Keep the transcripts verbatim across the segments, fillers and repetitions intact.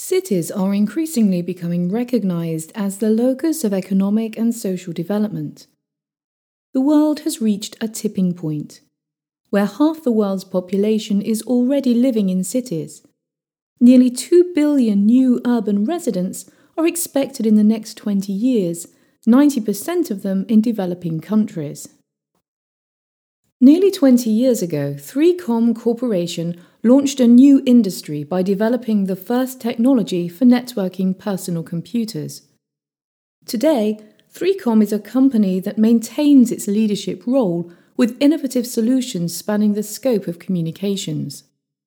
Cities are increasingly becoming recognized as the locus of economic and social development. The world has reached a tipping point, where half the world's population is already living in cities. Nearly two billion new urban residents are expected in the next twenty years, ninety percent of them in developing countries. Nearly twenty years ago, three com Corporation launched a new industry by developing the first technology for networking personal computers. Today, three com is a company that maintains its leadership role with innovative solutions spanning the scope of communications.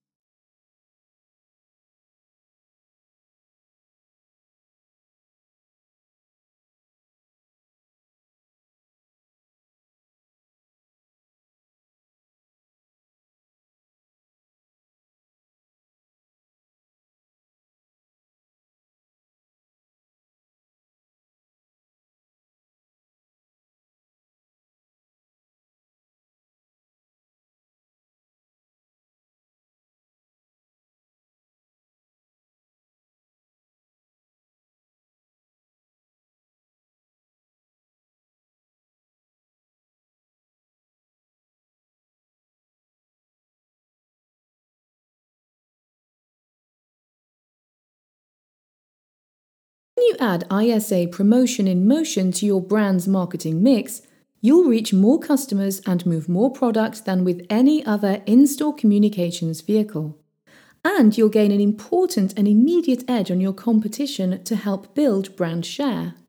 When you add I S A Promotion in Motion to your brand's marketing mix, you'll reach more customers and move more products than with any other in-store communications vehicle. And you'll gain an important and immediate edge on your competition to help build brand share.